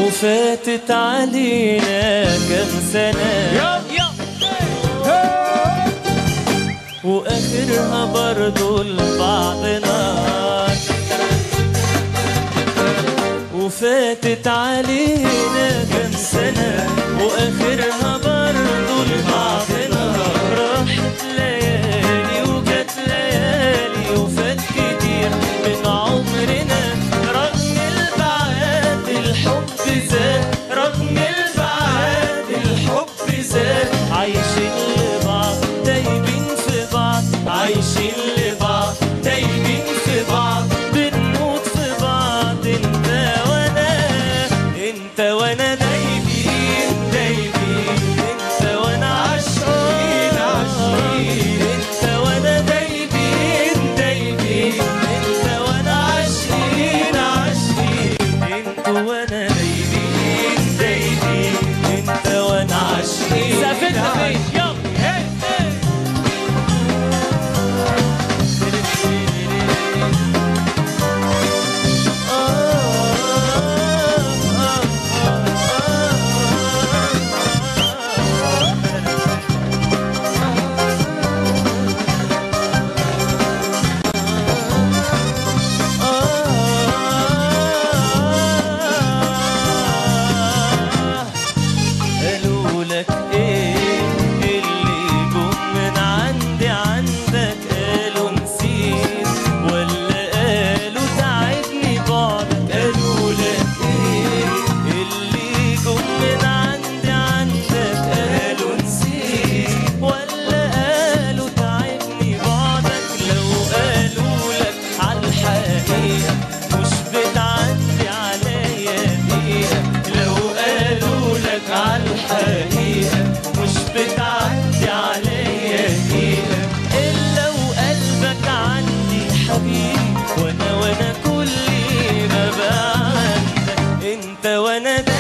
وفاتت علينا كم سنة وآخرها برضو لبعضنا. وفاتت علينا كم سنة وآخرها برضو لبعضنا. راحت ليالي وجت ليالي وفات كتير من عمرنا. رغم البعاد الحب زاد، رغم البعاد الحب زاد. عايشين لبعض تايبين في بعض، عايشين لبعض تايبين في بعض. بنموت في بعض انت وانا، انت وانا دايبين دايبين. انت وانا عاشقين عاشقين. انت وانا دايبين دايبين. انت وانا عاشقين عاشقين. انت وانا دايبين دايبين. انت وانا عاشقين. سافرنا فين؟ يلا قالوا لك ايه اللي جم من عندي عندك؟ قالوا نسيت ولا قالوا تعبني بعدك؟ قالوا لك ايه اللي جم من عندي عندك؟ قالوا نسيت ولا قالوا تعبني بعدك؟ لو قالوا لك عالحقيقة مش بتعدي عليا دقيقة. لو قالوا لك عالحقيقة مش بتعدي عليا دقيقة. إلا وقلبك عندي حبيبي، وانا كل ما بقى عندك. انت وانا